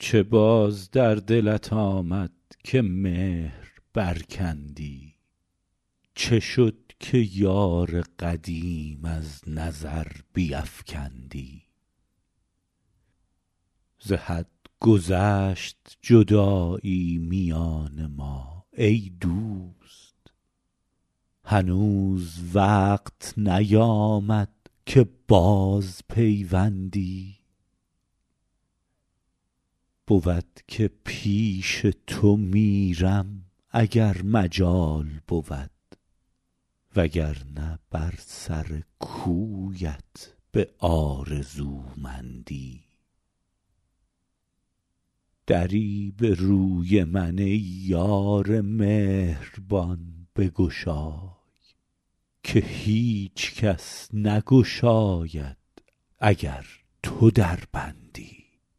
چه باز در دلت آمد که مهر برکندی؟ چه شد که یار قدیم از نظر بیفکندی؟ ز حد گذشت جدایی میان ما ای دوست، هنوز وقت نیامد که باز پیوندی. بود که پیش تو میرم اگر مجال بود، وگرنه بر سر کویت به آرزومندی. دری به روی من ای یار مهربان بگشای، که هیچ کس نگشاید اگر تو در بندی.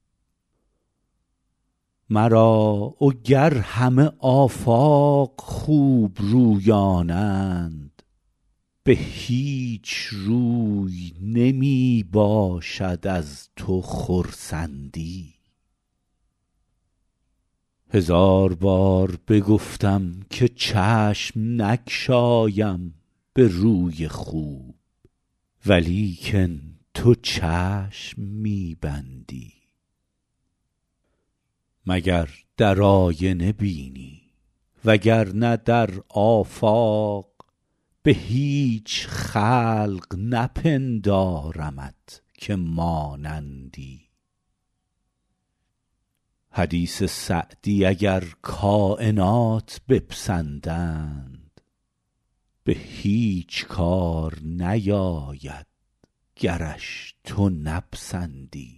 مرا و گر همه آفاق خوب رویانند، به هیچ روی نمی باشد از تو خرسندی. هزار بار بگفتم که چشم نگشایم به روی خوب، ولیکن تو چشم می بندی. مگر در آینه بینی وگرنه در آفاق، به هیچ خلق نپندارمت که مانندی. حدیث سعدی اگر کاینات بپسندند، به هیچ کار نیاید گرش تو نپسندی.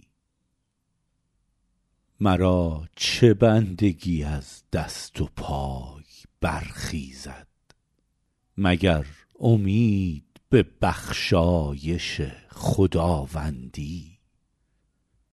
مرا چه بندگی از دست و پای برخیزد، مگر امید به بخشایش خداوندی.